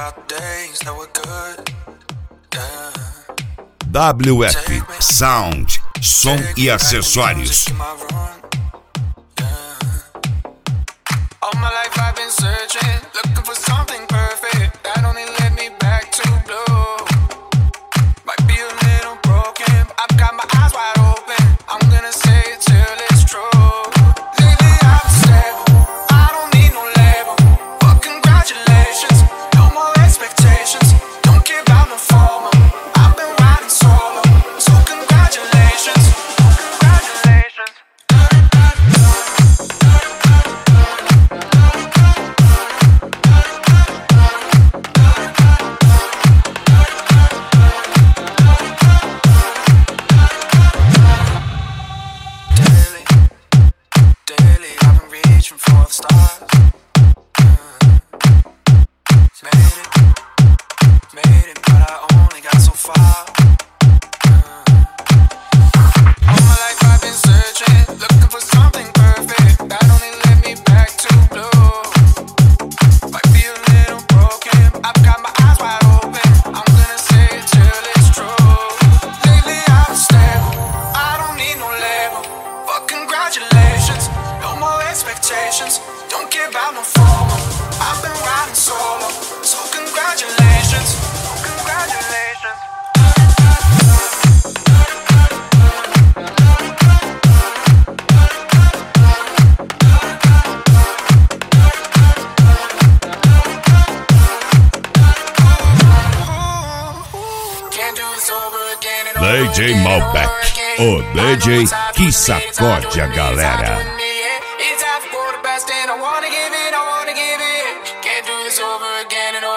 WF Sound, som e acessórios. All my life I've been searching, looking for something perfect that only led me back to blue. Might be a little broken, I've got my eyes wide open. I'm gonna say it till it's true. Lately I've been stable, I don't need no label. But congratulations, no more expectations. Don't give out no formal, I've been riding solo. So congratulations, congratulations. Daily, I've been reaching for the stars. Made it, but I only got so far. All my life I've been searching, looking for something perfect that only led me back to blue. Might be a little broken, I've got my eyes wide open. I'm gonna say it till it's true. Lately I've been stable, I don't need no label. But congratulations, no more expectations. Don't give out no formal, I've been riding solo. So congratulations, congratulations. Can't do this over again and over DJ again and Malbec, over again. o DJ I know it's hard que for me, sacode it's a hard for me, galera. it's hard for me, yeah. It's hard for the best and I wanna give it, I wanna give it. Can't do this over again and